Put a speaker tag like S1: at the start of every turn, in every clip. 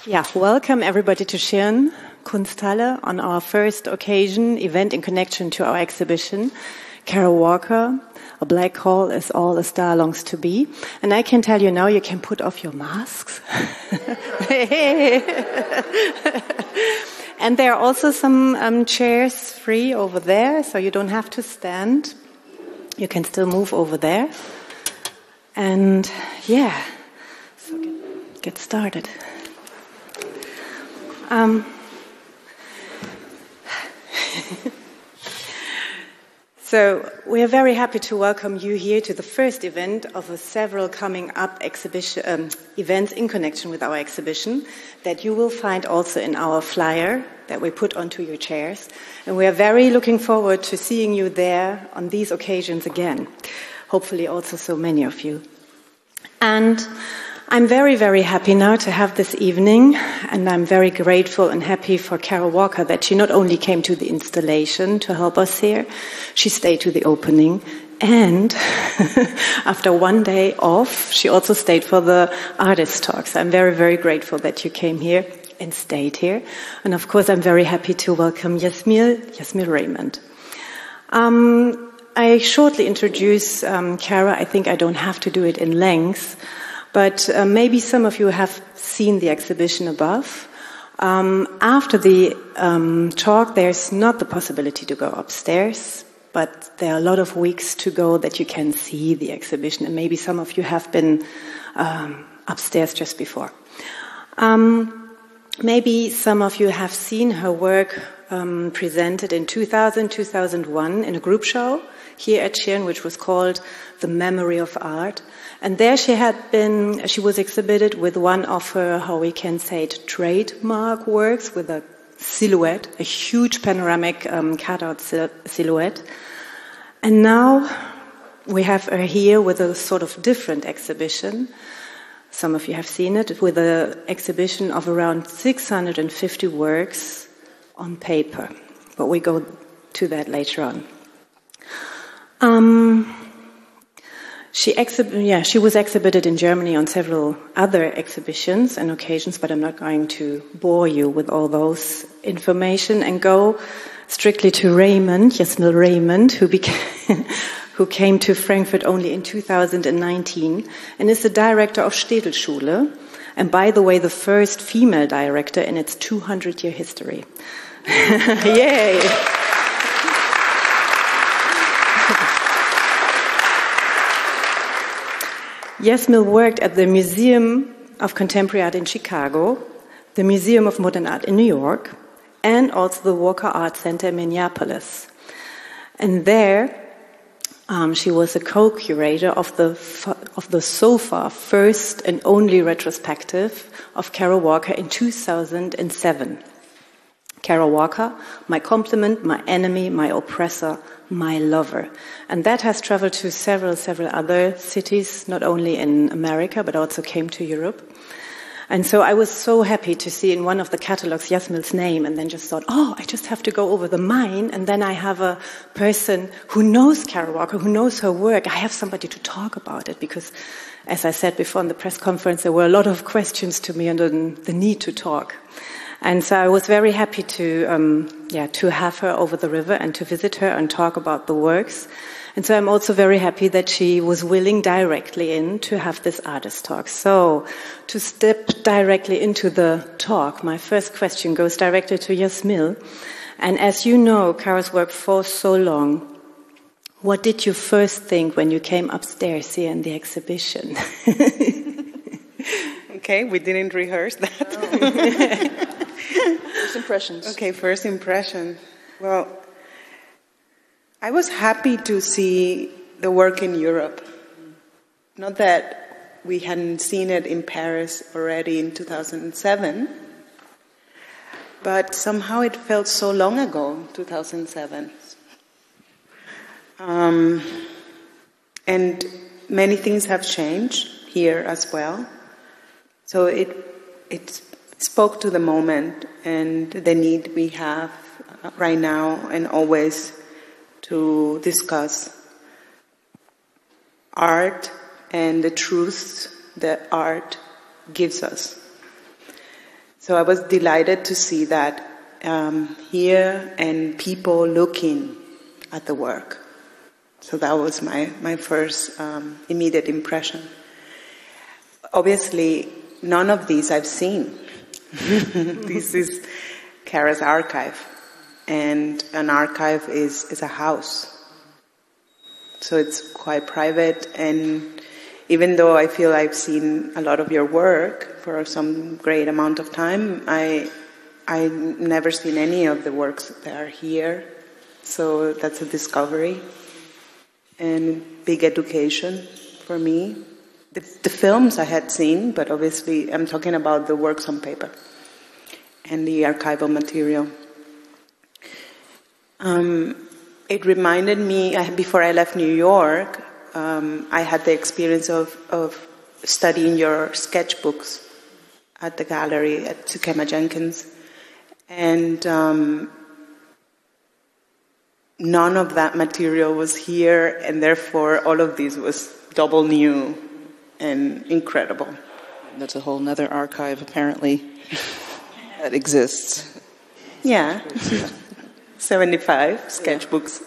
S1: Yeah, welcome everybody to Schirn Kunsthalle on our first occasion event in connection to our exhibition, Kara Walker, A Black Hole is All a Star Longs to Be. And I can tell you now, you can put off your masks. And there are also some chairs free over there, so you don't have to stand. You can still move over there. And yeah, so get started. So we are very happy to welcome you here to the first event of several coming up events in connection with our exhibition that you will find also in our flyer that we put onto your chairs. And we are very looking forward to seeing you there on these occasions again. Hopefully also so many of you. And I'm very, very happy now to have this evening, and I'm very grateful and happy for Kara Walker that she not only came to the installation to help us here, she stayed to the opening, and after one day off, she also stayed for the artist talks. I'm very, very grateful that you came here and stayed here. And of course, I'm very happy to welcome Yasmil Raymond. I shortly introduce Kara. I think I don't have to do it in length. But maybe some of you have seen the exhibition above. After the talk, there's not the possibility to go upstairs, but there are a lot of weeks to go that you can see the exhibition, and maybe some of you have been upstairs just before. Maybe some of you have seen her work presented in 2000, 2001 in a group show here at Schirn, which was called The Memory of Art. And there she was exhibited with one of her, how we can say it, trademark works with a silhouette, a huge panoramic cutout silhouette. And now we have her here with a sort of different exhibition. Some of you have seen it, with an exhibition of around 650 works on paper. But we go to that later on. She was exhibited in Germany on several other exhibitions and occasions, but I'm not going to bore you with all those information and go strictly to Yasmil Raymond, who came to Frankfurt only in 2019 and is the director of Städelschule, and by the way, the first female director in its 200-year history. Yay! Yasmil worked at the Museum of Contemporary Art in Chicago, the Museum of Modern Art in New York, and also the Walker Art Center in Minneapolis. And there, she was a co-curator of the so far first and only retrospective of Kara Walker in 2007. Kara Walker, My Compliment, My Enemy, My Oppressor, My Lover. And that has traveled to several other cities, not only in America, but also came to Europe. And so I was so happy to see in one of the catalogs Yasmil's name, and then just thought, I just have to go over the mine, and then I have a person who knows Kara Walker, who knows her work. I have somebody to talk about it, because, as I said before in the press conference, there were a lot of questions to me and the need to talk. And so I was very happy to have her over the river and to visit her and talk about the works. And so I'm also very happy that she was willing directly in to have this artist talk. So to step directly into the talk, my first question goes directly to Yasmil. And as you know Kara's work for so long, what did you first think when you came upstairs here in the exhibition?
S2: Okay, we didn't rehearse that.
S1: Oh. First impressions.
S2: Okay, first impression. Well, I was happy to see the work in Europe. Not that we hadn't seen it in Paris already in 2007, but somehow it felt so long ago, 2007. And many things have changed here as well. So it spoke to the moment and the need we have right now and always to discuss art and the truths that art gives us. So I was delighted to see that here and people looking at the work. So that was my first immediate impression. Obviously, none of these I've seen. This is Kara's archive. And an archive is a house. So it's quite private, and even though I feel I've seen a lot of your work for some great amount of time, I've never seen any of the works that are here. So that's a discovery and big education for me. The films I had seen, but obviously I'm talking about the works on paper and the archival material. It reminded me, before I left New York, I had the experience of studying your sketchbooks at the gallery at Tukema Jenkins. And none of that material was here, and therefore all of this was double new and incredible.
S3: That's a whole other archive, apparently, that exists.
S2: Yeah. 75 sketchbooks.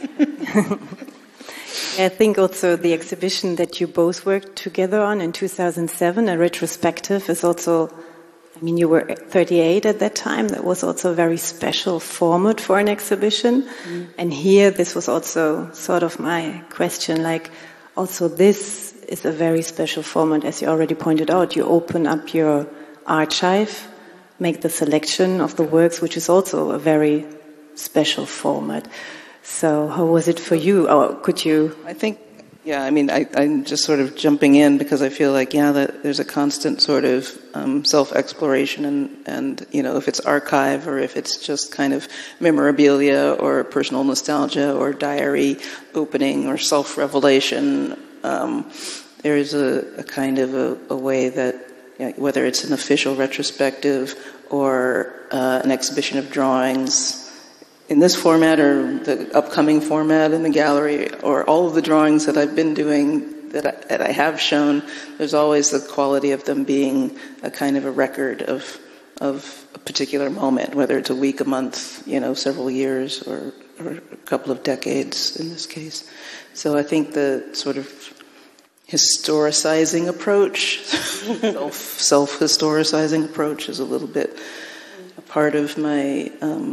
S1: I think also the exhibition that you both worked together on in 2007, a retrospective, is also, I mean, you were 38 at that time. That was also a very special format for an exhibition. Mm. And here, this was also sort of my question, like, also this is a very special format, as you already pointed out. You open up your archive, make the selection of the works, which is also a very special format. So how was it for you? Or could you?
S3: I think, yeah, I mean, I'm just sort of jumping in because I feel like, yeah, that there's a constant sort of self-exploration and, you know, if it's archive or if it's just kind of memorabilia or personal nostalgia or diary opening or self-revelation, there is a kind of a way that, you know, whether it's an official retrospective or an exhibition of drawings in this format or the upcoming format in the gallery or all of the drawings that I've been doing that I have shown, there's always the quality of them being a kind of a record of a particular moment, whether it's a week, a month, you know, several years or a couple of decades in this case. So I think the sort of historicizing approach, self-historicizing approach is a little bit a part of my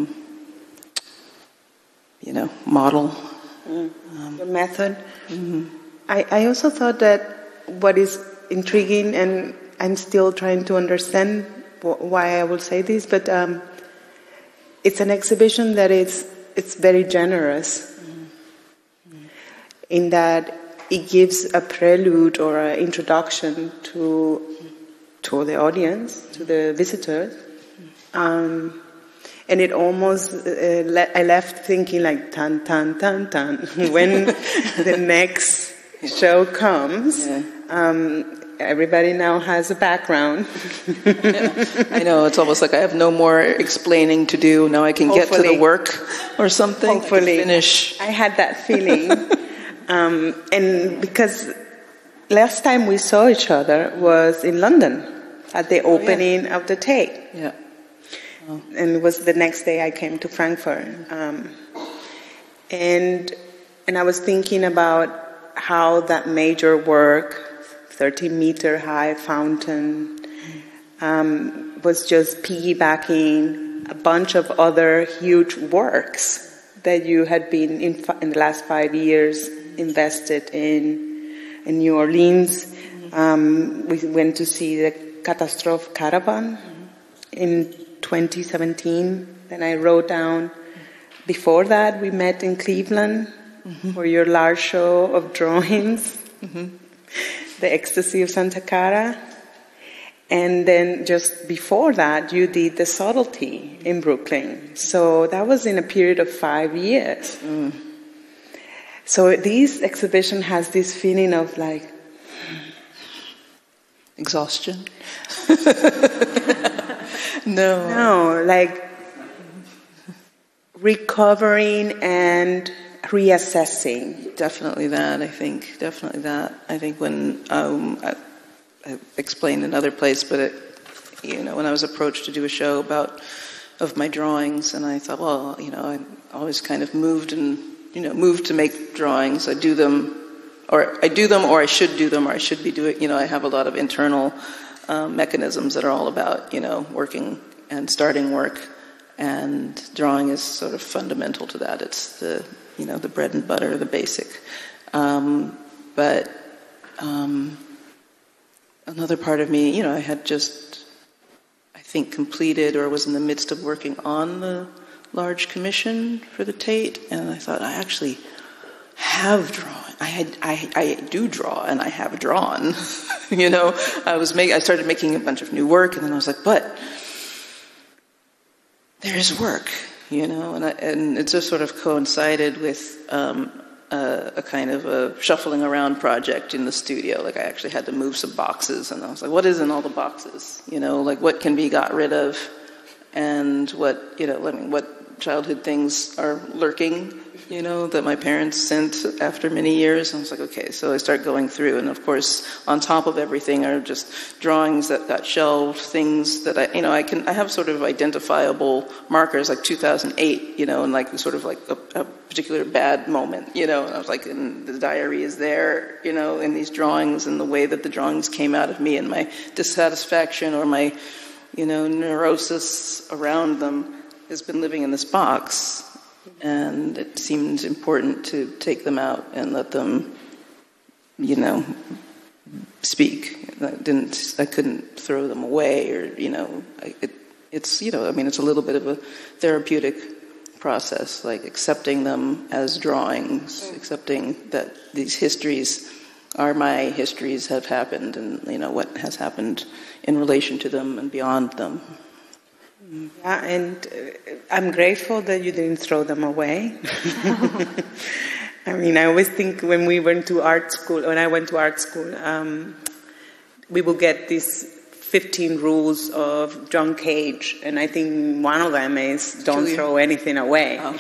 S3: model.
S2: The method. Mm-hmm. I also thought that what is intriguing, and I'm still trying to understand why I will say this, but it's an exhibition that it's very generous in that it gives a prelude or an introduction to the audience, to the visitors. And it almost, I left thinking like, tan, tan, tan, tan. When the next show comes, everybody now has a background.
S3: I know, it's almost like I have no more explaining to do. Now I can get to the work or something.
S2: Hopefully.
S3: Finish.
S2: I had that feeling. And because last time we saw each other was in London at the opening of the Tate.
S3: Yeah.
S2: And it was the next day I came to Frankfurt. And I was thinking about how that major work, 30-meter high fountain, was just piggybacking a bunch of other huge works that you had been in the last 5 years invested in New Orleans. We went to see the Catastrophe Caravan in 2017. Then I wrote down, before that we met in Cleveland for your large show of drawings, The Ecstasy of Santa Cara. And then just before that you did The Subtlety in Brooklyn. So that was in a period of 5 years. So this exhibition has this feeling of like
S3: exhaustion. No,
S2: like recovering and reassessing.
S3: Definitely that, I think. Definitely that. I think when I explained in another place, but when I was approached to do a show of my drawings, and I thought, well, I always kind of moved to make drawings. I do them, or I should do them, or I should be doing. I have a lot of internal mechanisms that are all about working and starting work, and drawing is sort of fundamental to that. It's the bread and butter, the basic. But another part of me, I had just, I think, completed or was in the midst of working on the large commission for the Tate, and I thought, I actually have drawn. I do draw, and I have drawn. I started making a bunch of new work, and then I was like, but there's work, and it just sort of coincided with a kind of a shuffling around project in the studio. Like, I actually had to move some boxes, and I was like, what is in all the boxes? What can be got rid of, and what childhood things are lurking, that my parents sent after many years. And I was like, okay, so I start going through, and of course, on top of everything are just drawings that got shelved, things that I have sort of identifiable markers, like 2008, and like sort of like a particular bad moment, and I was like, and the diary is there, in these drawings, and the way that the drawings came out of me, and my dissatisfaction or my, neurosis around them has been living in this box, and it seemed important to take them out and let them, speak. I couldn't throw them away, or it's a little bit of a therapeutic process, like accepting them as drawings, accepting that these histories are my histories, have happened, and what has happened in relation to them and beyond them.
S2: Yeah, and I'm grateful that you didn't throw them away. I always think when I went to art school, we would get these 15 rules of John Cage, and I think one of them is don't throw anything away. Oh.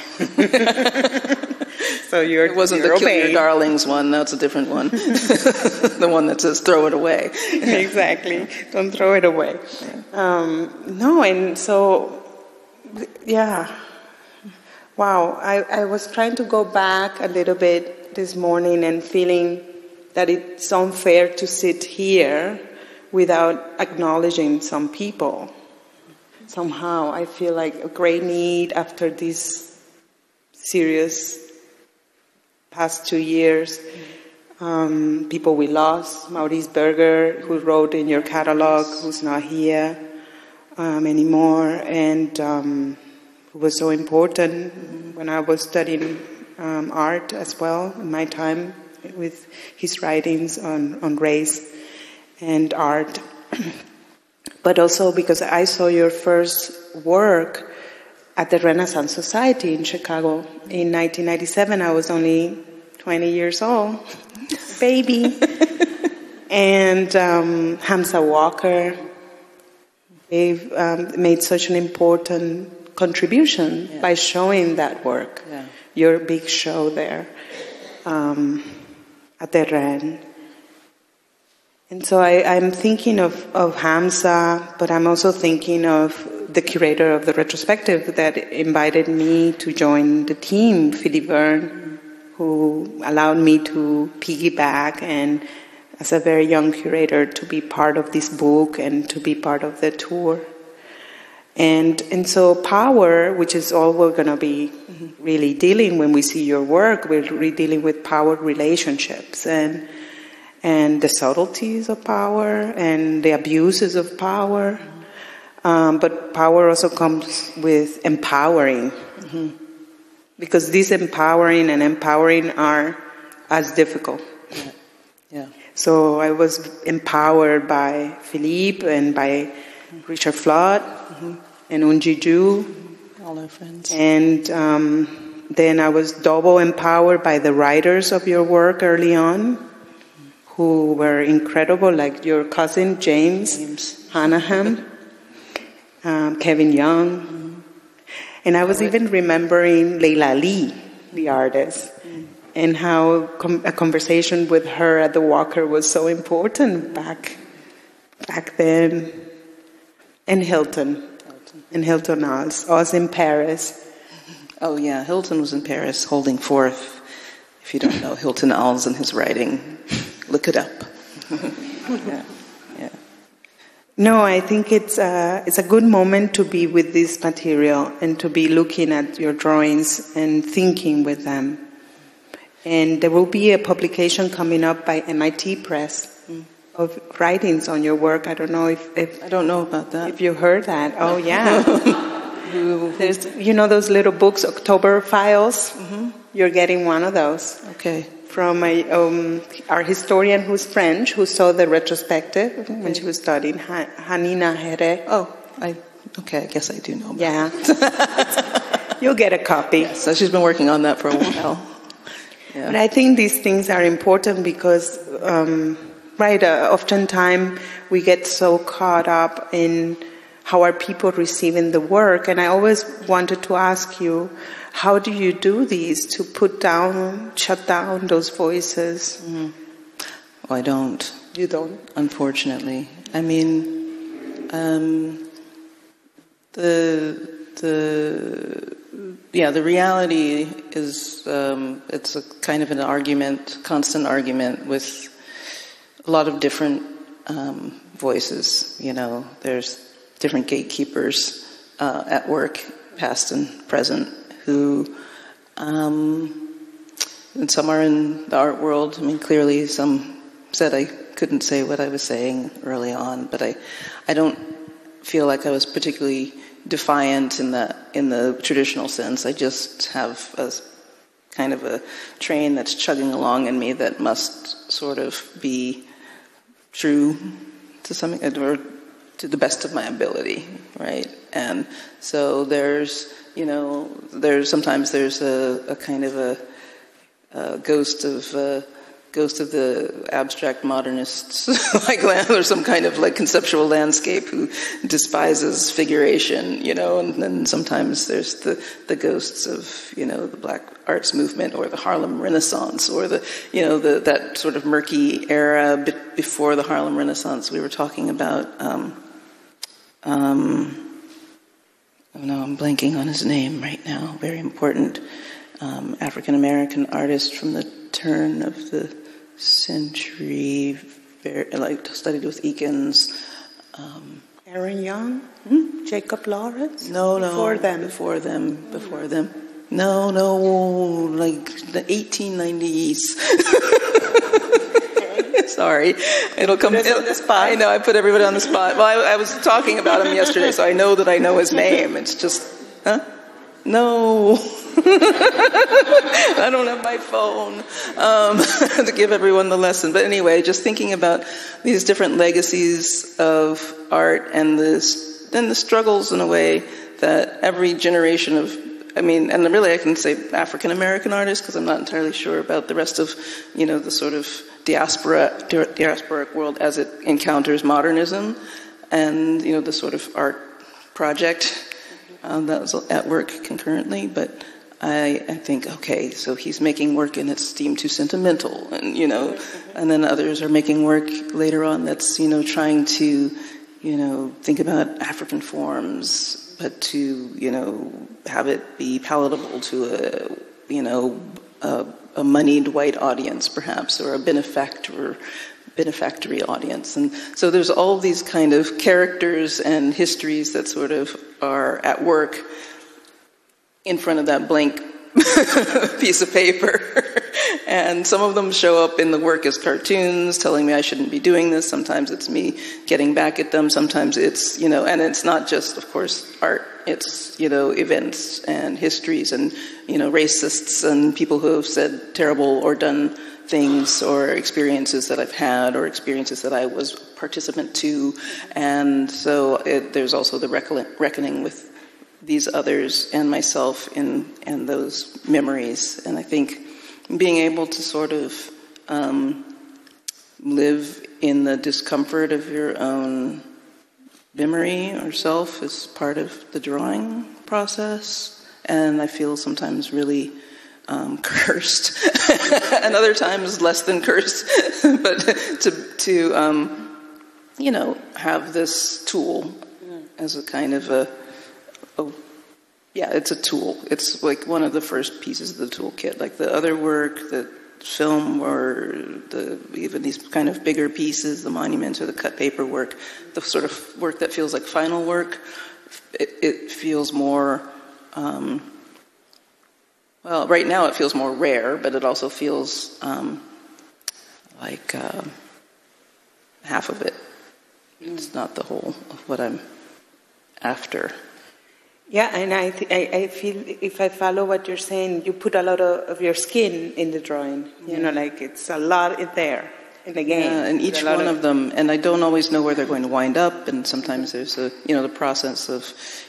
S2: So it wasn't the Kill Your Darlings one, that's a different one. The one that says throw it away. Exactly, don't throw it away. And so, yeah. Wow, I was trying to go back a little bit this morning and feeling that it's unfair to sit here without acknowledging some people. Somehow I feel like a great need after this serious past 2 years. People we lost, Maurice Berger, who wrote in your catalog, who's not here anymore, and who was so important when I was studying art as well, in my time, with his writings on race and art. But also because I saw your first work at the Renaissance Society in Chicago in 1997. I was only 20 years old, baby. And Hamza Walker made such an important contribution by showing that work. Yeah. Your big show there at the REN. And so I'm thinking of Hamza, but I'm also thinking of the curator of the retrospective that invited me to join the team, Philippe Verne, who allowed me to piggyback and, as a very young curator, to be part of this book and to be part of the tour. And so power, which is all we're going to be really dealing when we see your work, we're really dealing with power relationships and the subtleties of power and the abuses of power. But power also comes with empowering. Mm-hmm. Because this empowering and empowering are as difficult. Yeah. So I was empowered by Philippe and by Richard Flood and Unji Ju. All our friends. And then I was double empowered by the writers of your work early on, who were incredible, like your cousin James Hanahan, Kevin Young. And I was even remembering Leila Lee, the artist, and how a conversation with her at the Walker was so important back then. And Hilton. And Hilton Als in Paris.
S3: Oh yeah, Hilton was in Paris holding forth. If you don't know Hilton Als and his writing, look it up. Yeah.
S2: No, I think it's a good moment to be with this material and to be looking at your drawings and thinking with them. And there will be a publication coming up by MIT Press of writings on your work. I don't know if
S3: I don't know about that.
S2: If you heard that. Oh yeah. There's those little books, October Files. Mm-hmm. You're getting one of those.
S3: Okay.
S2: From our historian who's French, who saw the retrospective when she was studying, Hanina Here.
S3: Oh, I guess I do know about
S2: Yeah. You'll get a copy.
S3: Yes, so she's been working on that for a while. Yeah.
S2: But I think these things are important because, oftentimes we get so caught up in how are people receiving the work, and I always wanted to ask you, how do you do these to shut down those voices?
S3: Mm. Well, I don't.
S2: You don't?
S3: Unfortunately. I mean, the reality is, it's a kind of an argument, constant argument with a lot of different voices. There's different gatekeepers at work, past and present, who, and some are in the art world. I mean, clearly some said I couldn't say what I was saying early on, but I don't feel like I was particularly defiant in the traditional sense. I just have a kind of a train that's chugging along in me that must sort of be true to some, or to the best of my ability, right? And so there's sometimes a kind of a ghost of the abstract modernists, or some kind of like conceptual landscape who despises figuration, and then sometimes there's the ghosts of, the Black Arts movement or the Harlem Renaissance or that sort of murky era before the Harlem Renaissance we were talking about. I'm blanking on his name right now. Very important African-American artist from the turn of the century, studied with Eakins.
S2: Aaron Young? Jacob Lawrence?
S3: No.
S2: Before them.
S3: No, like the 1890s. Sorry. It'll come on the spot. I know, I put everybody on the spot. Well, I was talking about him yesterday, so I know that I know his name. It's just, No. I don't have my phone to give everyone the lesson. But anyway, just thinking about these different legacies of art and the struggles in a way that every generation of, and really I can say African-American artists because I'm not entirely sure about the rest of, the sort of diasporic world as it encounters modernism and, the sort of art project that was at work concurrently. But I think, okay, so he's making work and it's deemed too sentimental, and and then others are making work later on that's trying to think about African forms, but to have it be palatable to a moneyed white audience perhaps, or a benefactory audience. And so there's all these kind of characters and histories that sort of are at work in front of that blank piece of paper. And some of them show up in the work as cartoons, telling me I shouldn't be doing this. Sometimes it's me getting back at them. Sometimes it's, and it's not just, of course, art. It's, events and histories and, racists and people who have said terrible or done things, or experiences that I've had, or experiences that I was participant to. And so there's also the reckoning with these others and myself in those memories. And I think being able to sort of live in the discomfort of your own memory or self is part of the drawing process. And I feel sometimes really cursed, and other times less than cursed, but to have this tool as a kind of it's a tool. It's like one of the first pieces of the toolkit. Like the other work, the film, or even these kind of bigger pieces, the monuments or the cut paper work, the sort of work that feels like final work, it feels more, right now it feels more rare, but it also feels like half of it. It's not the whole of what I'm after.
S2: Yeah, and I feel, if I follow what you're saying, you put a lot of your skin in the drawing. You know, like it's a lot in there in the game.
S3: Yeah, and each one of them, and I don't always know where they're going to wind up. And sometimes there's the process of,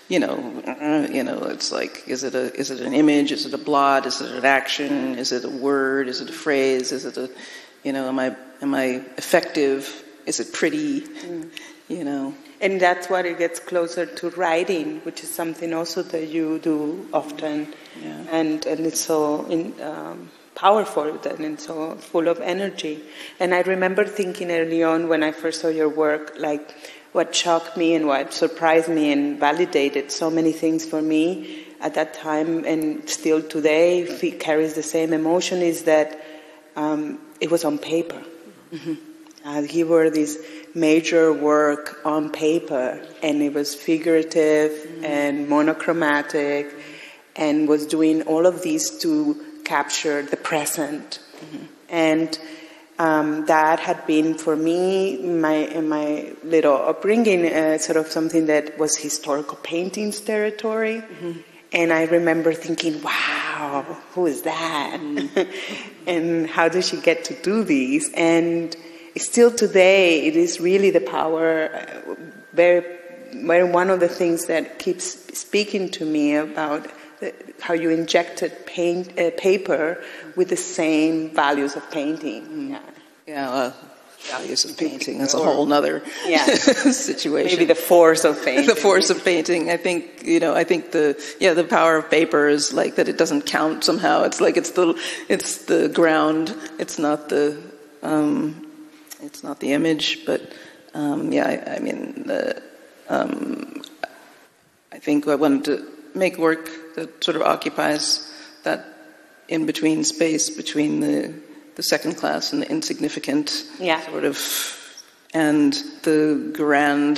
S3: it's like, is it an image? Is it a blot? Is it an action? Is it a word? Is it a phrase? Is it am I effective? Is it pretty?
S2: And that's what it gets closer to writing, which is something also that you do often. Yeah. And it's so powerful and so full of energy. And I remember thinking early on when I first saw your work, like what shocked me and what surprised me and validated so many things for me at that time, and still today it carries the same emotion, is that it was on paper. Mm-hmm. He were this major work on paper, and it was figurative and monochromatic, and was doing all of these to capture the present. Mm-hmm. And that had been for me, in my little upbringing, sort of something that was historical paintings territory. Mm-hmm. And I remember thinking, wow, who is that? Mm-hmm. And how does she get to do these? And still today, it is really the power, very one of the things that keeps speaking to me about how you injected paper with the same values of painting.
S3: Values of painting. That's a whole other situation.
S2: Maybe the force of painting.
S3: The force of painting. I think the power of paper is like that. It doesn't count somehow. It's like it's the ground. It's not the image, but I think I wanted to make work that sort of occupies that in-between space between the second class and the insignificant, sort of, and the grand,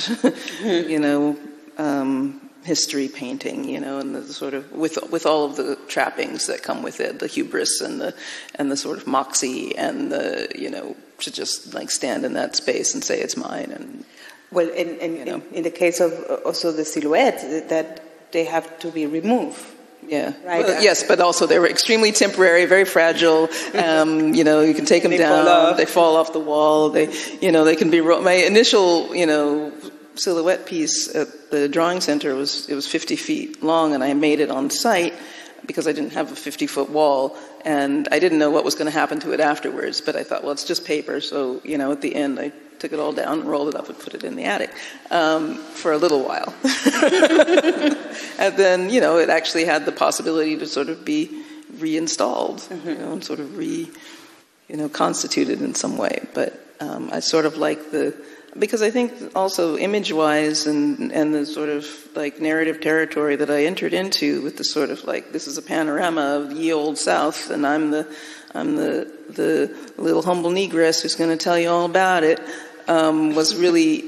S3: history painting, and the sort of with all of the trappings that come with it, the hubris and the sort of moxie and the to just like stand in that space and say it's mine. And
S2: in the case of also the silhouettes, that they have to be removed.
S3: Yeah.
S2: Right.
S3: Well, yes, but also they were extremely temporary, very fragile. You can take them down. They fall off the wall. They can be. My initial, silhouette piece at the drawing center was 50 feet long, and I made it on site because I didn't have a 50-foot wall, and I didn't know what was going to happen to it afterwards. But I thought, well, it's just paper, so at the end I took it all down, rolled it up, and put it in the attic for a little while. And then, it actually had the possibility to sort of be reinstalled, and sort of constituted in some way. But I sort of like because I think also image-wise and the sort of like narrative territory that I entered into with the sort of like, this is a panorama of ye old South, and I'm the little humble negress who's going to tell you all about it, was really,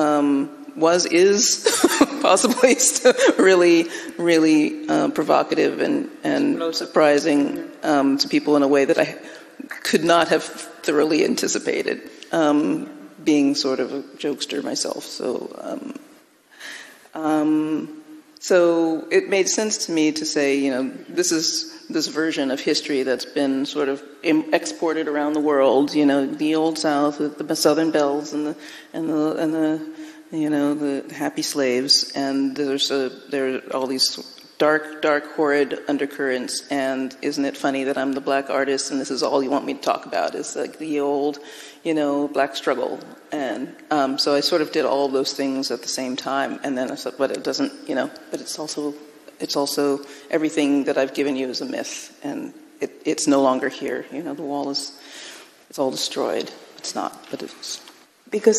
S3: is possibly really, really provocative and surprising to people in a way that I could not have thoroughly anticipated, being sort of a jokester myself. So it made sense to me to say, this is this version of history that's been sort of exported around the world. The old South with the Southern Belles and the happy slaves, and there are all these dark, horrid undercurrents. And isn't it funny that I'm the black artist, and this is all you want me to talk about is like the old, black struggle. And so I sort of did all of those things at the same time. And then I said, but it doesn't, but it's also everything that I've given you is a myth, and it's no longer here. The wall it's all destroyed. It's not, but
S2: Because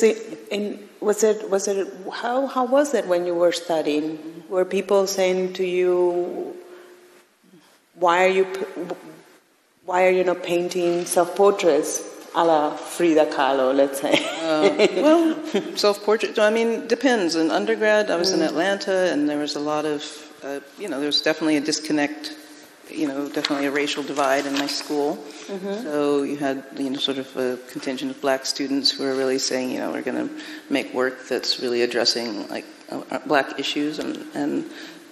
S2: how was it when you were studying? Were people saying to you, why are you not painting self-portraits a la Frida Kahlo, let's say?
S3: Well, self-portrait, I mean, depends. In undergrad, I was in Atlanta, and there was a lot of, there was definitely a disconnect, definitely a racial divide in my school. So you had, sort of a contingent of black students who were really saying, we're going to make work that's really addressing, like, black issues, and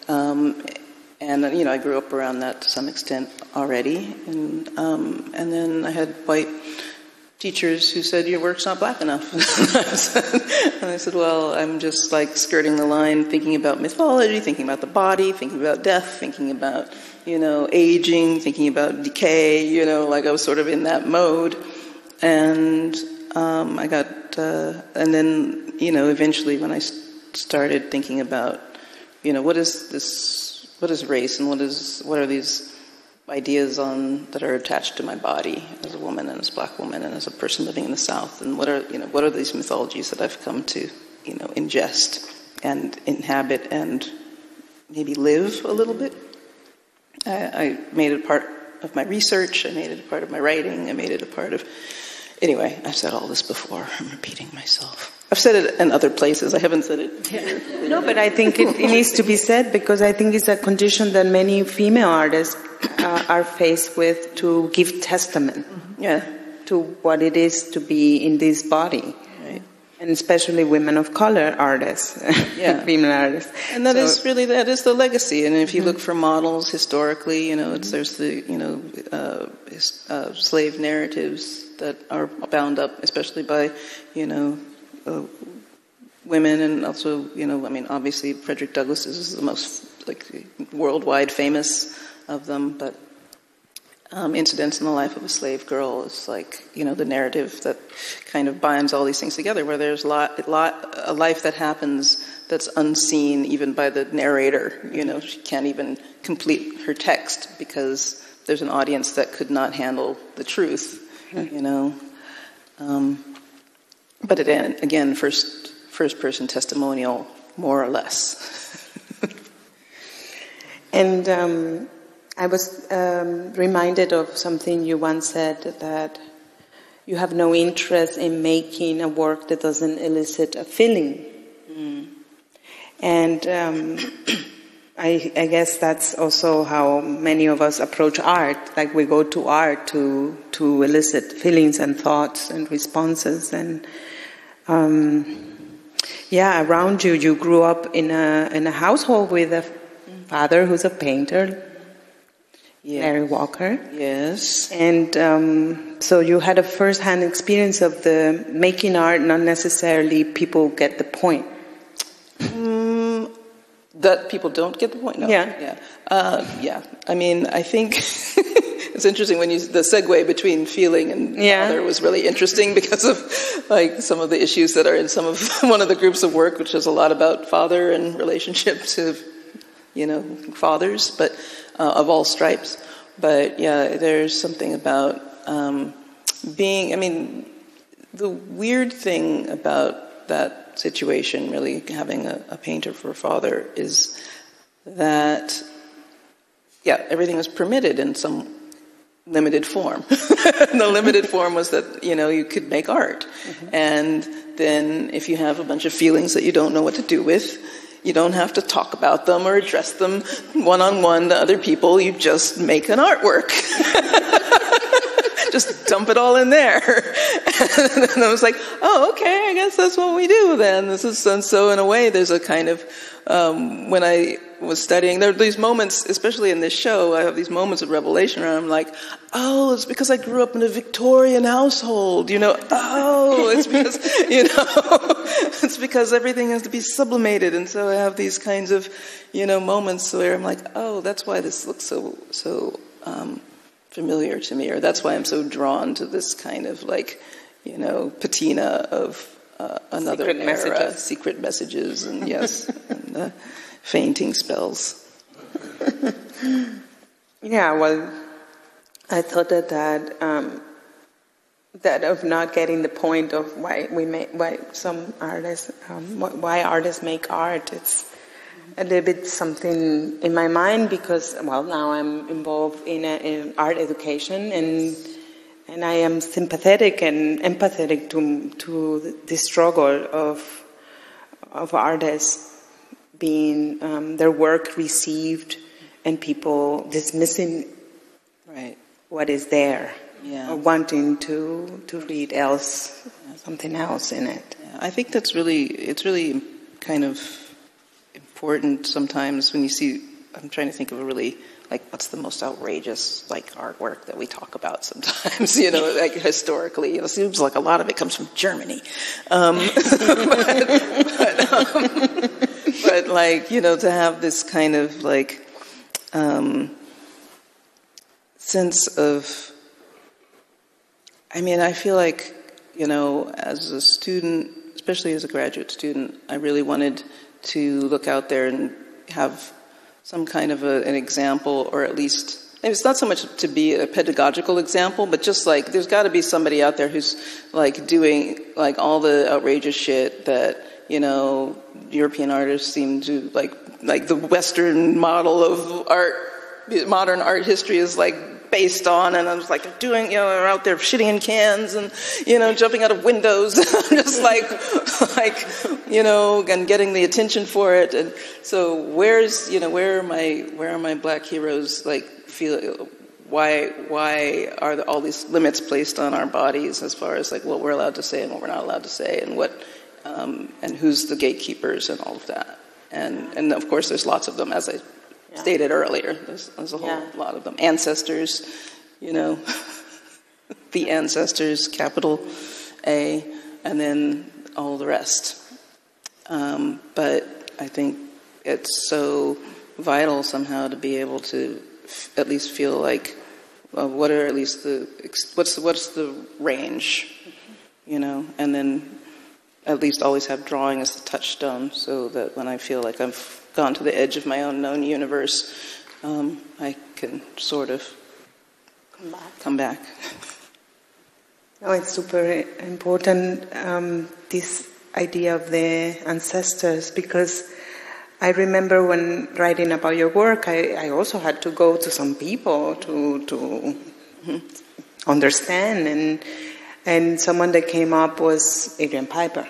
S3: I grew up around that to some extent already, and then I had white teachers who said, your work's not black enough. And I said, well, I'm just like skirting the line, thinking about mythology, thinking about the body, thinking about death, thinking about, aging, thinking about decay, like I was sort of in that mode. And I got, and then, eventually when I started thinking about, what is race, and what are these ideas that are attached to my body as a woman and as a black woman and as a person living in the South, and what are these mythologies that I've come to, ingest and inhabit and maybe live a little bit. I made it a part of my research, I made it a part of my writing, I made it a part of... Anyway, I've said all this before, I'm repeating myself. I've said it in other places, I haven't said it here.
S2: No, but I think it needs to be said, because I think it's a condition that many female artists are faced with, to give testament to what it is to be in this body. Right. And especially women of color artists, female artists.
S3: And that is the legacy. And if you look for models historically, there's the, slave narratives that are bound up, especially by, women, and also, obviously Frederick Douglass is the most, worldwide famous of them, but Incidents in the Life of a Slave Girl is the narrative that kind of binds all these things together, where there's a life that happens that's unseen even by the narrator. She can't even complete her text because there's an audience that could not handle the truth, But again, first person testimonial, more or less.
S2: And I was reminded of something you once said, that you have no interest in making a work that doesn't elicit a feeling. And I guess that's also how many of us approach art. Like, we go to art to elicit feelings and thoughts and responses. And around you, you grew up in a household with a father who's a painter, Larry Walker.
S3: Yes.
S2: And so you had a first-hand experience of the making art, not necessarily people get the point.
S3: That people don't get the point? No.
S2: Yeah.
S3: I mean, I think it's interesting when the segue between feeling and father was really interesting, because of some of the issues that are in one of the groups of work, which is a lot about father and relationship to, fathers, but of all stripes. But there's something about the weird thing about that situation, really having a painter for a father, is that everything was permitted in some limited form. The limited form was that you could make art, and then if you have a bunch of feelings that you don't know what to do with, you don't have to talk about them or address them one-on-one to other people. You just make an artwork. Just dump it all in there. And I was like, oh, okay, I guess that's what we do then. And so in a way, there's a kind of, when I was studying, there are these moments, especially in this show, I have these moments of revelation where I'm like, oh, it's because I grew up in a Victorian household, oh, it's because, it's because everything has to be sublimated. And so I have these kinds of, moments where I'm like, oh, that's why this looks so familiar to me, or that's why I'm so drawn to this kind of patina of another secret messages, and and fainting spells.
S2: Well, I thought that that of not getting the point of why some artists, why artists make art. It's a little bit something in my mind because, well, now I'm involved in art education and I am sympathetic and empathetic to the struggle of artists being their work received and people dismissing what is there, or wanting to read something else in it.
S3: Yeah, I think it's really kind of important sometimes when you see. I'm trying to think of a really, like, what's the most outrageous, like, artwork that we talk about sometimes, like, historically. It seems like a lot of it comes from Germany. But like, to have this kind of, like, sense of, I feel like, as a student, especially as a graduate student, I really wanted to look out there and have some kind of an example, or at least, maybe it's not so much to be a pedagogical example, but just like, there's got to be somebody out there who's like doing like all the outrageous shit that, European artists seem to like the Western model of art, modern art history is like based on, and I was like doing, are out there shitting in cans and, jumping out of windows, just like, and getting the attention for it. And so where are my black heroes, like, why are all these limits placed on our bodies as far as like what we're allowed to say and what we're not allowed to say, and what, and who's the gatekeepers and all of that. And of course there's lots of them, as I stated earlier. There's a whole lot of them. Ancestors, the ancestors, capital A, and then all the rest. But I think it's so vital somehow to be able to at least feel like, what are at least what's the range, and then at least always have drawing as the touchstone, so that when I feel like I've gone to the edge of my own known universe, I can sort of come back.
S2: Oh, it's super important, this idea of the ancestors, because I remember when writing about your work, I also had to go to some people to understand, and someone that came up was Adrian Piper.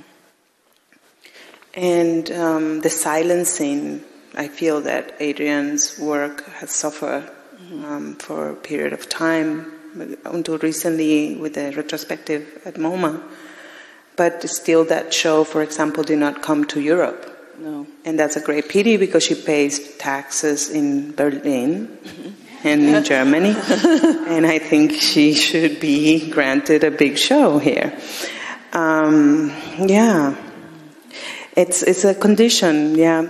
S2: And the silencing, I feel that Adrian's work has suffered for a period of time, until recently with the retrospective at MoMA. But still that show, for example, did not come to Europe.
S3: No.
S2: And that's a great pity, because she pays taxes in Berlin and in Germany. And I think she should be granted a big show here. It's a condition,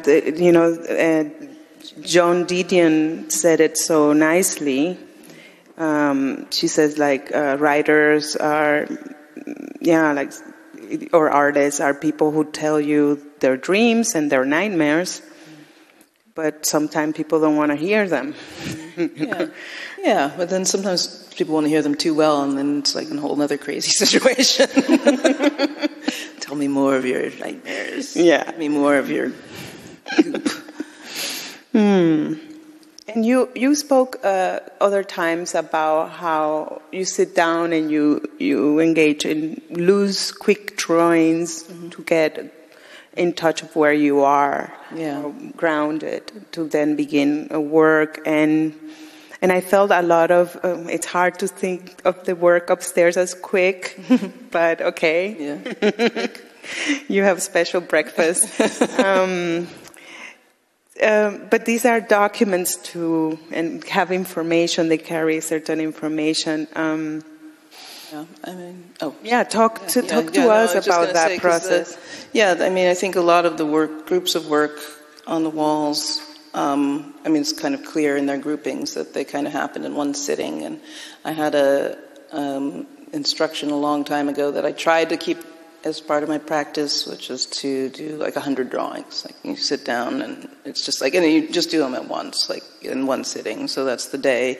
S2: Joan Didion said it so nicely. She says, writers are, or artists are people who tell you their dreams and their nightmares, but sometimes people don't want to hear them.
S3: But then sometimes people want to hear them too well, and then it's like a whole other crazy situation. Tell me more of your nightmares. Tell me more of your goop.
S2: And you spoke other times about how you sit down and you engage in loose, quick drawings to get in touch of where you are, grounded, to then begin a work. And I felt a lot of, it's hard to think of the work upstairs as quick, but okay.
S3: Yeah.
S2: You have special breakfast. But these are documents too, and have information. They carry certain information. Talk to us about that process.
S3: I think a lot of the groups of work on the walls, it's kind of clear in their groupings that they kind of happen in one sitting. And I had a instruction a long time ago that I tried to keep as part of my practice, which is to do 100 drawings. Like, you sit down and it's just and you just do them at once, in one sitting. So that's the day.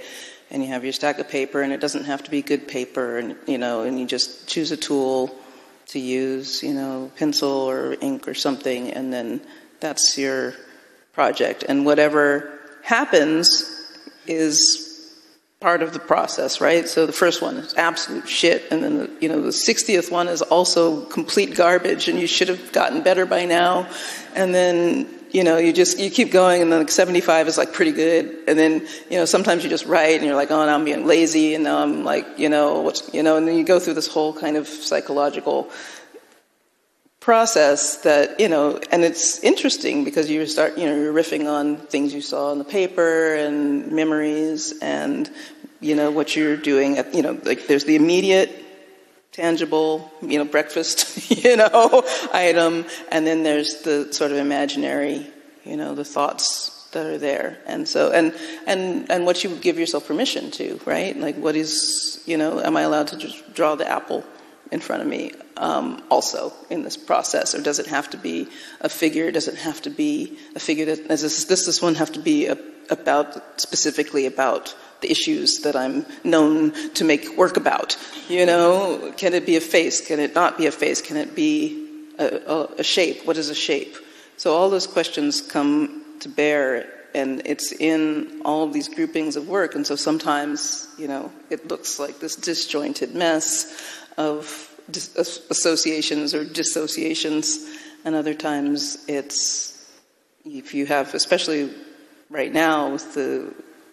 S3: and you have your stack of paper, and it doesn't have to be good paper, and and you just choose a tool to use, pencil or ink or something, and then that's your project. And whatever happens is part of the process, right? So the first one is absolute shit, and then the 60th one is also complete garbage, and you should have gotten better by now. And then you keep going, and then like 75 is like pretty good. And then sometimes you just write, and you're like, oh, now I'm being lazy, and now I'm like, and then you go through this whole kind of psychological process that, and it's interesting because you start, you're riffing on things you saw on the paper and memories and, what you're doing at, like there's the immediate, tangible, breakfast, item, and then there's the sort of imaginary, the thoughts that are there. And so, and what you give yourself permission to, right? Like what is, am I allowed to just draw the apple in front of me also in this process, or does it have to be a figure? Does it have to be a figure that does this one have to be specifically about the issues that I'm known to make work about? Can it be a face? Can it not be a face? Can it be a shape? What is a shape? So all those questions come to bear, and it's in all of these groupings of work. And so sometimes, it looks like this disjointed mess of associations or dissociations, and other times it's, if you have, especially right now with the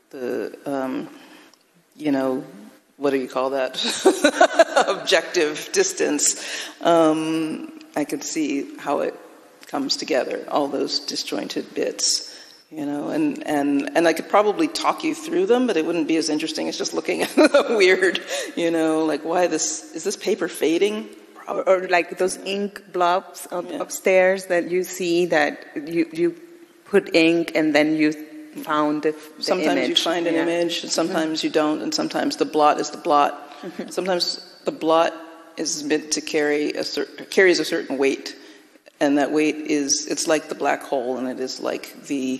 S3: what do you call that? Objective distance. I could see how it comes together, all those disjointed bits. And I could probably talk you through them, but it wouldn't be as interesting as just looking at the weird, like why is this paper fading?
S2: Or like those ink blobs upstairs that you see that you put ink and then you found the
S3: sometimes
S2: image.
S3: You find an image, and sometimes you don't, and sometimes the blot is the blot. Sometimes the blot is meant to carries a certain weight. And that weight it's like the black hole, and it is like I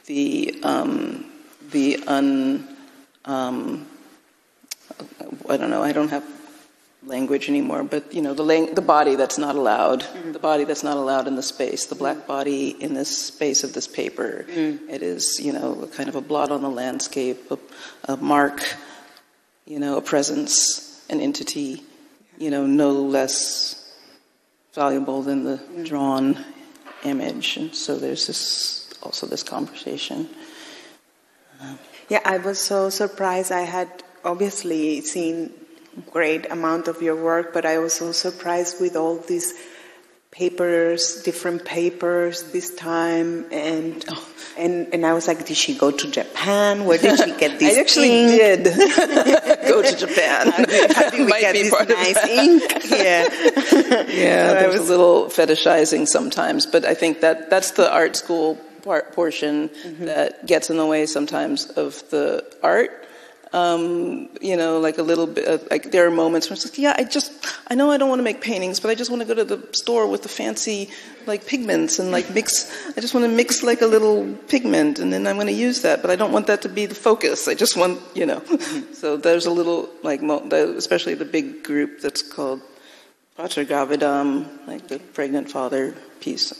S3: don't know, I don't have language anymore, but the body that's not allowed, the body that's not allowed in the space, the black body in this space of this paper. It is, kind of a blot on the landscape, a mark, a presence, an entity, no less valuable than the drawn image. And so there's this conversation.
S2: Yeah, I was so surprised. I had obviously seen great amount of your work, but I was so surprised with all these papers, different papers this time, and I was like, did she go to Japan? Where did she get this?
S3: I actually did go to Japan.
S2: How do we get this nice ink?
S3: Yeah, there's a little fetishizing sometimes, but I think that's the art school portion that gets in the way sometimes of the art. Like a little bit, like there are moments where it's like, I know I don't want to make paintings, but I just want to go to the store with the fancy, like, pigments and, like, I just want to mix, like, a little pigment, and then I'm going to use that, but I don't want that to be the focus. I just want, So there's a little, like, especially the big group that's called Pater Gravidam, like the pregnant father piece.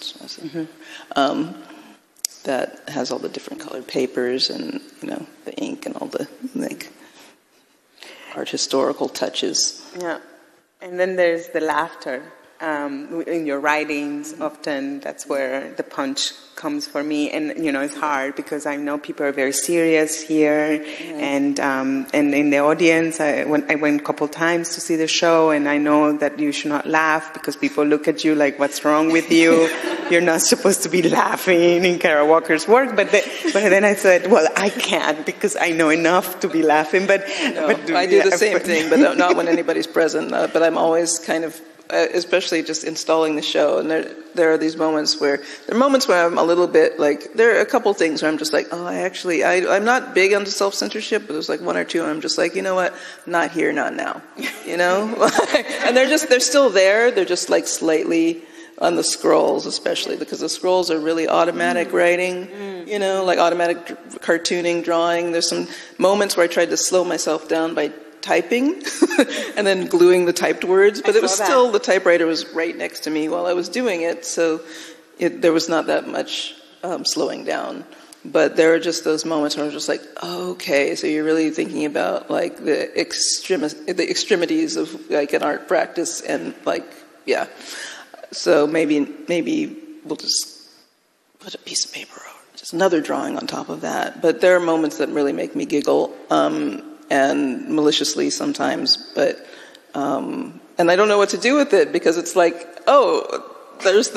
S3: That has all the different colored papers and, the ink and all the, like, art historical touches.
S2: Yeah. And then there's the laughter. In your writings, often that's where the punch comes for me. And, it's hard because I know people are very serious here. And in the audience, I went a couple times to see the show, and I know that you should not laugh because people look at you like, what's wrong with you? You're not supposed to be laughing in Kara Walker's work. But then I said, well, I can't because I know enough to be laughing. But
S3: I do the same thing, but not when anybody's present. But I'm always kind of, especially just installing the show, and there are these moments where I'm a little bit like, there are a couple things where I'm just like, oh, I'm not big onto self-censorship, but there's like one or two and I'm just like, you know what, not here, not now, and they're still there, they're just like slightly on the scrolls, especially because the scrolls are really automatic writing, you know, like automatic cartooning, drawing. There's some moments where I tried to slow myself down by typing and then gluing the typed words, but it was still, the typewriter was right next to me while I was doing it, so there was not that much slowing down. But there are just those moments where I was just like, okay, so you're really thinking about like the extremities of like an art practice, and like, yeah. So maybe we'll just put a piece of paper or just another drawing on top of that. But there are moments that really make me giggle, and maliciously sometimes. But and I don't know what to do with it, because it's like, oh, there's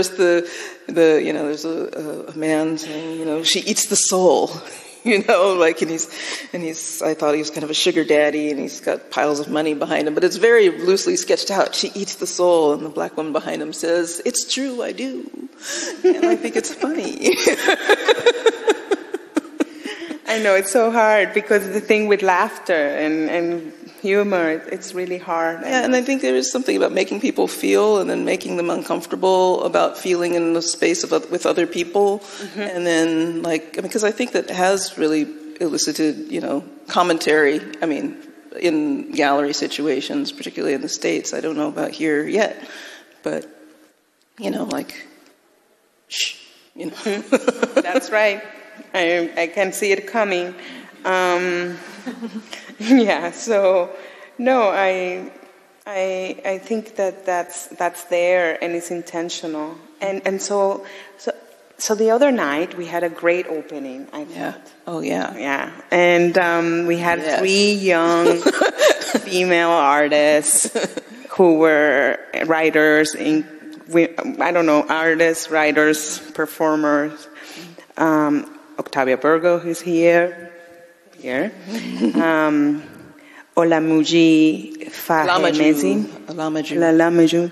S3: a man saying, you know, she eats the soul, you know, like, and he's, I thought he was kind of a sugar daddy, and he's got piles of money behind him, but it's very loosely sketched out. She eats the soul, and the black woman behind him says, "It's true, I do," and I think it's funny.
S2: I know, it's so hard, because the thing with laughter and humor, it's really hard.
S3: Yeah, and I think there is something about making people feel and then making them uncomfortable about feeling in the space with other people. And then, like, because I think that has really elicited, you know, commentary, I mean, in gallery situations, particularly in the States. I don't know about here yet, but, you know, like, shh, you know.
S2: That's right. I can see it coming. Yeah, so no, I think that's there, and it's intentional. And so the other night we had a great opening, I thought.
S3: Yeah. Oh yeah.
S2: Yeah. And we had 3 young female artists who were writers, artists, writers, performers. Octavia Burgo, who's here. Olamuji Fahemezi. Lamaju.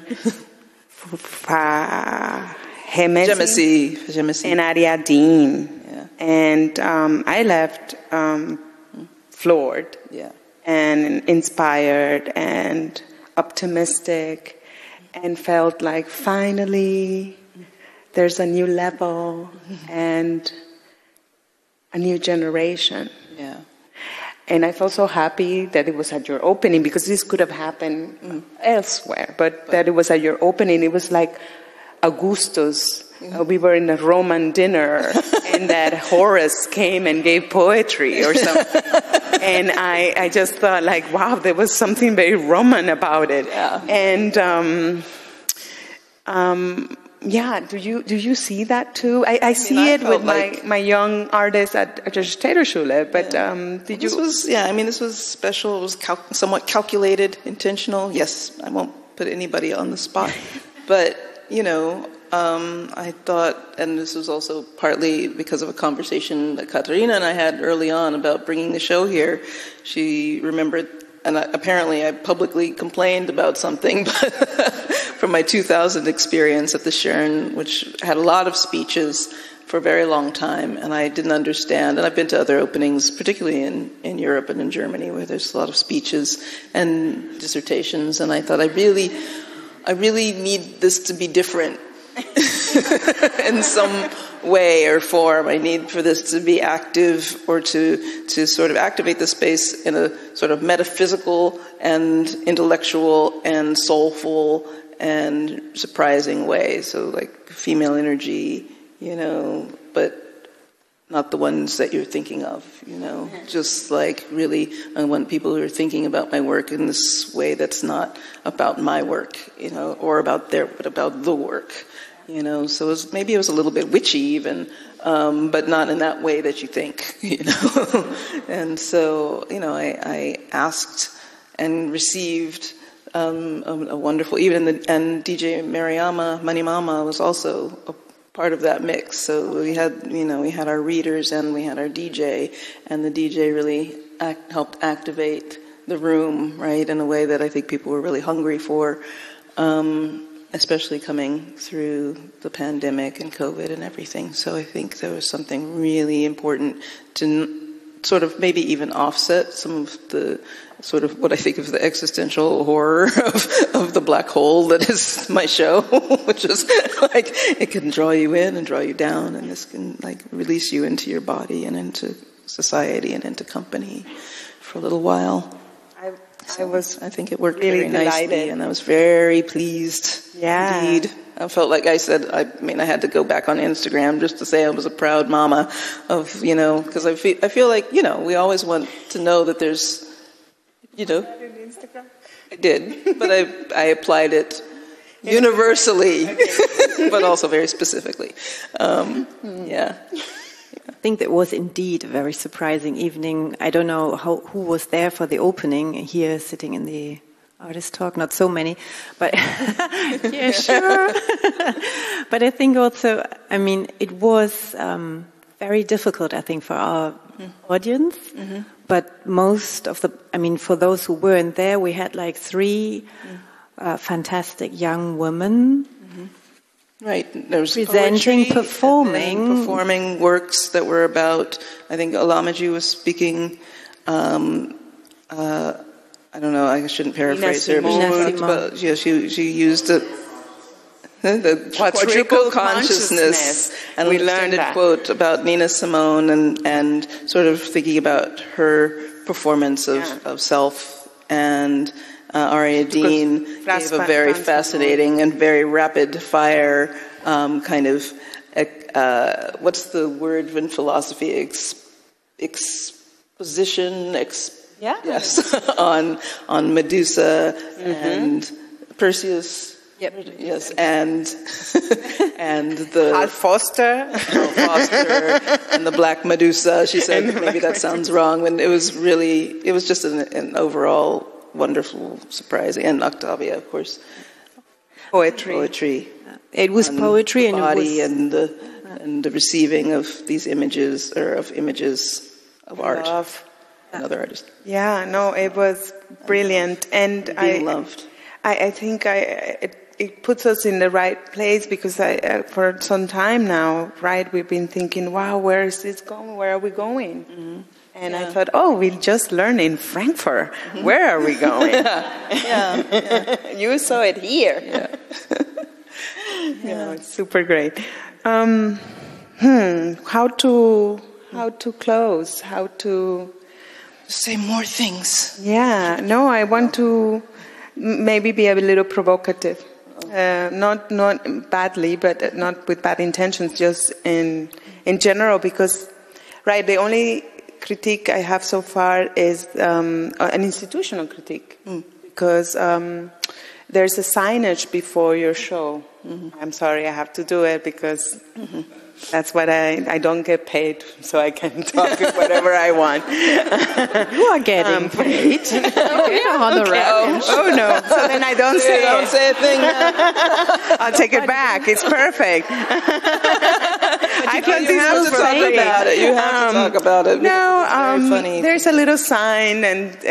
S2: Fahemezi. And Ariadne. Yeah. And I left floored. Yeah. And inspired and optimistic, and felt like finally there's a new level and a new generation. Yeah. And I felt so happy that it was at your opening, because this could have happened elsewhere, but that it was at your opening. It was like Augustus. We were in a Roman dinner, and that Horace came and gave poetry or something. And I just thought, like, wow, there was something very Roman about it. Yeah. And yeah, do you see that too? I see it with my young artists at Städterschule, but did you?
S3: This was special. It was somewhat calculated, intentional. Yes, I won't put anybody on the spot, but you know, I thought, and this was also partly because of a conversation that Katarina and I had early on about bringing the show here. She remembered, and apparently I publicly complained about something, but from my 2000 experience at the Schern, which had a lot of speeches for a very long time, and I didn't understand. And I've been to other openings, particularly in Europe and in Germany, where there's a lot of speeches and dissertations, and I thought, I really need this to be different in some way or form. I need for this to be active, or to sort of activate the space in a sort of metaphysical and intellectual and soulful and surprising way. So like female energy, you know, but not the ones that you're thinking of, you know. Just like really, I want people who are thinking about my work in this way that's not about my work, you know, or about but about the work, you know. So maybe it was a little bit witchy even, but not in that way that you think, you know. And so, you know, I asked and received a wonderful, and DJ Manimama was also a part of that mix. So we had our readers and we had our DJ, and the DJ really helped activate the room, right, in a way that I think people were really hungry for, especially coming through the pandemic and COVID and everything. So I think there was something really important sort of maybe even offset some of the sort of what I think of the existential horror of the black hole that is my show, which is like it can draw you in and draw you down, and this can like release you into your body and into society and into company for a little while. I think it worked
S2: really
S3: very nicely,
S2: delighted.
S3: and I was very pleased.
S2: Yeah.
S3: Indeed. I felt like I said, I had to go back on Instagram just to say I was a proud mama of, because I feel like, we always want to know that there's, I did, but I applied it universally, but also very specifically. Yeah.
S1: I think that was indeed a very surprising evening. I don't know who was there for the opening here, sitting in the artist talk. Not so many, but yeah, sure. But I think also, it was very difficult. I think for our audience, but most of for those who weren't there, we had like 3 fantastic young women.
S3: Right, there was
S1: presenting,
S3: poetry, performing works that were about. I think Alamaji was speaking. I don't know. I shouldn't paraphrase her, but she used the quadruple consciousness, and we learned a quote about Nina Simone and sort of thinking about her performance of self, and Aria Dean gave a very fascinating and very rapid fire kind of what's the word in philosophy? Exposition. Yes, on Medusa and Perseus. Yep. Yes, and the
S2: Hal Foster
S3: and the Black Medusa. She said maybe that sounds wrong, when it was just an overall wonderful, surprising, and Octavia, of course. Poetry.
S1: It was poetry, and
S3: body
S1: it was
S3: and the receiving of these images of art. Another artist.
S2: Yeah, no, it was brilliant, and
S3: being loved.
S2: I think it puts us in the right place, because for some time now, right, we've been thinking, wow, where is this going? Where are we going? Mm-hmm. And I thought, we'll just learn in Frankfurt. Mm-hmm. Where are we going?
S3: Yeah.
S2: You saw it here.
S3: Yeah.
S2: Yeah, it's super great. How to close? How to
S3: say more things?
S2: Yeah. No, I want to maybe be a little provocative. Not badly, but not with bad intentions. Just in general, because the only critique I have so far is an institutional critique, because there's a signage before your show. Mm-hmm. I'm sorry, I have to do it because that's what I don't get paid, so I can talk whatever I want.
S1: You are getting paid.
S2: Oh no! So then I don't say
S3: a thing.
S2: I'll take it back. It's perfect. I
S3: have to talk about it. You have to talk about it.
S2: No,
S3: very funny.
S2: There's a little sign,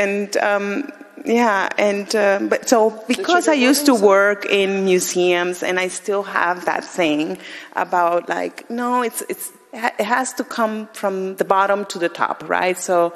S2: but so because I used to work in museums, and I still have that thing about it has to come from the bottom to the top, right? So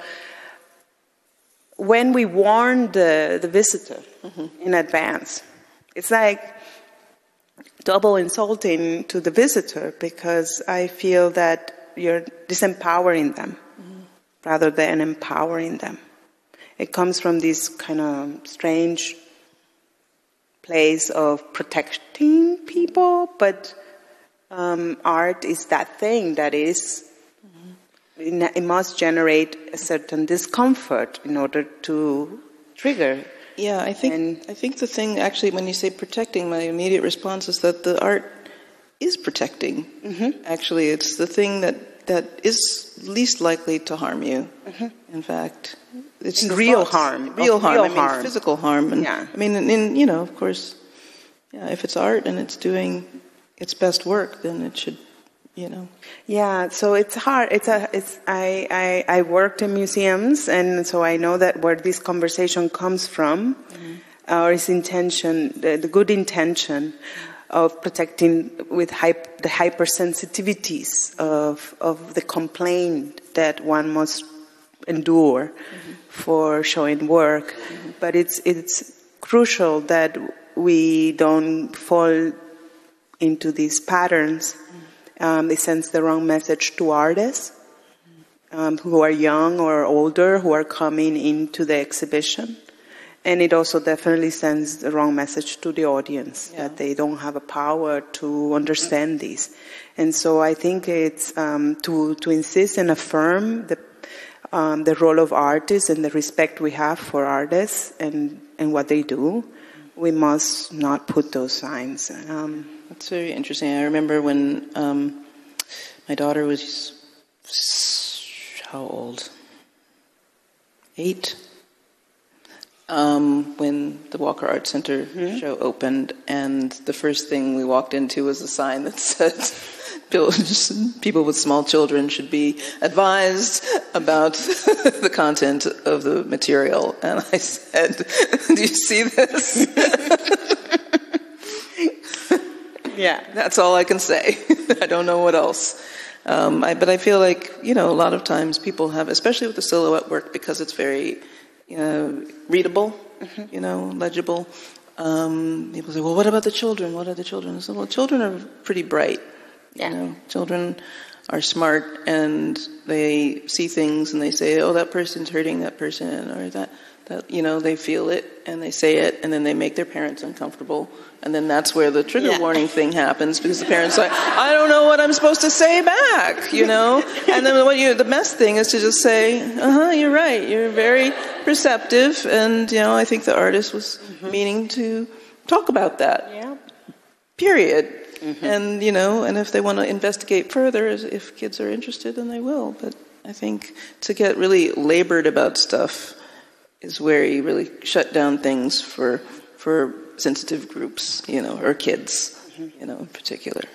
S2: when we warn the visitor in advance, it's like double insulting to the visitor, because I feel that you're disempowering them rather than empowering them. It comes from this kind of strange place of protecting people, but art is that thing that is, it must generate a certain discomfort in order to trigger.
S3: Yeah, I think the thing, actually, when you say protecting, my immediate response is that the art is protecting. Mm-hmm. Actually, it's the thing that is least likely to harm you, in fact. It's
S2: real harm.
S3: Real harm. Physical harm. And, of course, if it's art and it's doing its best work, then it should,
S2: Yeah, so it's hard. I worked in museums, and so I know that where this conversation comes from, or its intention, the good intention of protecting with the hypersensitivities of the complaint that one must endure for showing work. But it's crucial that we don't fall into these patterns. It sends the wrong message to artists who are young or older, who are coming into the exhibition. And it also definitely sends the wrong message to the audience, that they don't have a power to understand these. And so I think it's to insist and affirm the role of artists and the respect we have for artists and what they do. We must not put those signs.
S3: That's very interesting. I remember when my daughter was, how old? 8? When the Walker Art Center show opened, and the first thing we walked into was a sign that said people with small children should be advised about the content of the material. And I said, do you see this?
S2: Yeah.
S3: That's all I can say. I don't know what else. But I feel like, a lot of times people have, especially with the silhouette work, because it's very readable, legible. People say, well, what about the children? What are the children? I said, well, children are pretty bright.
S2: Yeah.
S3: Children are smart, and they see things and they say, oh, that person's hurting that person, or that they feel it and they say it, and then they make their parents uncomfortable. And then that's where the trigger warning thing happens, because the parents are like, I don't know what I'm supposed to say back, And then the best thing is to just say, you're right, you're very perceptive, and, I think the artist was meaning to talk about that.
S2: Yeah.
S3: Period. And, and if they want to investigate further, if kids are interested, then they will. But I think to get really labored about stuff is where you really shut down things for sensitive groups, or kids, in particular.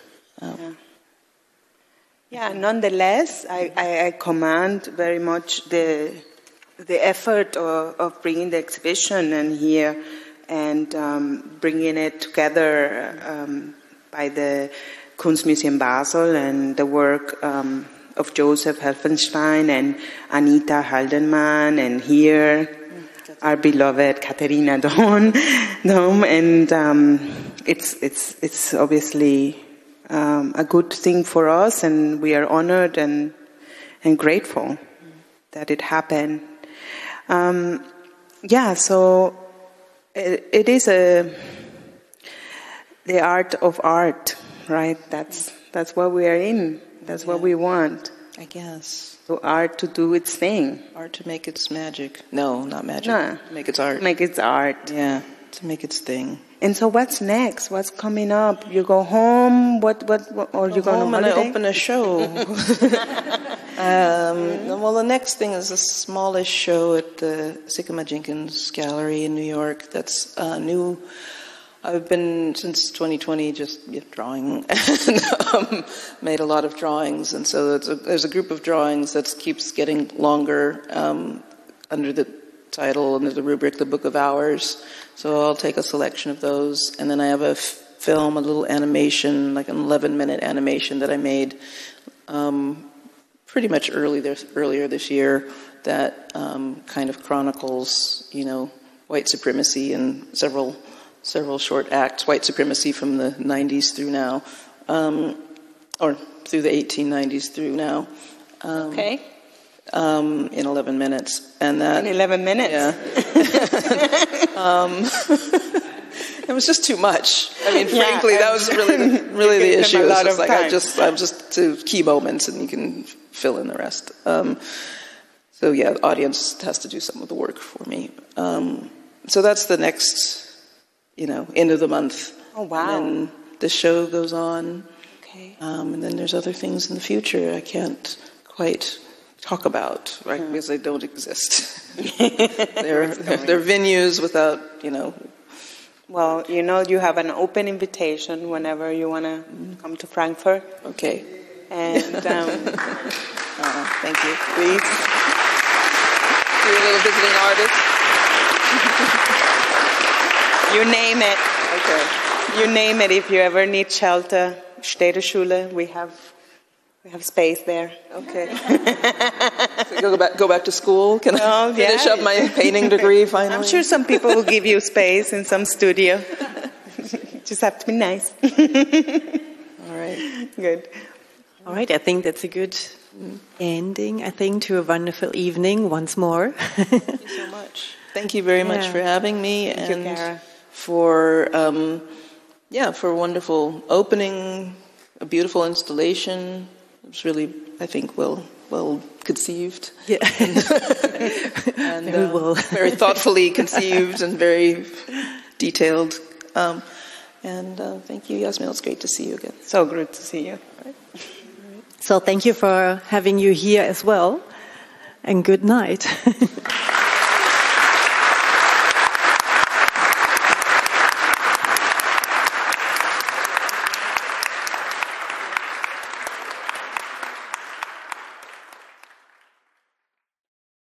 S2: Nonetheless, I commend very much the effort of bringing the exhibition in here and bringing it together by the Kunstmuseum Basel and the work of Joseph Helfenstein and Anita Haldenman, and here our beloved Katerina Dom, and it's obviously a good thing for us, and we are honored and grateful that it happened. So it is the art of art, right? That's what we are in. That's what we want.
S3: I guess.
S2: So art to do its thing.
S3: Art to make its magic. No, not magic.
S2: No.
S3: To make its art.
S2: Make its art.
S3: Yeah, to make its thing.
S2: And so what's next? What's coming up? You go home? What or you go on holiday?
S3: And I open a show. Well, the next thing is a smallish show at the Sycamore Jenkins Gallery in New York. That's new. I've been, since 2020, just drawing, and made a lot of drawings. And so there's a group of drawings that keeps getting longer under the title, under the rubric, The Book of Hours. So I'll take a selection of those. And then I have a film, a little animation, like an 11-minute animation that I made pretty much earlier this year that kind of chronicles, white supremacy in several short acts, white supremacy from the 90s through now, or through the 1890s through now.
S2: Okay.
S3: In 11 minutes. And that,
S2: in 11 minutes?
S3: Yeah. It was just too much. I mean, frankly, that was really the issue. It was just like, I'm just to key moments, and you can fill in the rest. So yeah, the audience has to do some of the work for me. So that's the next, end of the month.
S2: Oh, wow.
S3: And then the show goes on.
S2: Okay.
S3: And then there's other things in the future I can't quite talk about, right? Because they don't exist. They're venues without,
S2: Well, you have an open invitation whenever you want to come to Frankfurt.
S3: Okay.
S2: And
S3: thank you. Please. Be a little visiting artist.
S2: You name it.
S3: Okay.
S2: You name it. If you ever need shelter, Städteschule, we have space there.
S3: Okay. Go back to school? Can I finish up my painting degree finally?
S2: I'm sure some people will give you space in some studio. Just have to be nice.
S3: All right.
S2: Good.
S1: All right, I think that's a good ending, I think, to a wonderful evening once more.
S3: Thank you so much. Thank you very much for having me.
S2: Thank you, Kara.
S3: For for wonderful opening, a beautiful installation. It was really, I think, well conceived.
S1: Yeah.
S3: and very thoughtfully conceived and very detailed. Thank you, Yasmin. It's great to see you again.
S2: So good to see you.
S1: So thank you for having you here as well, and good night.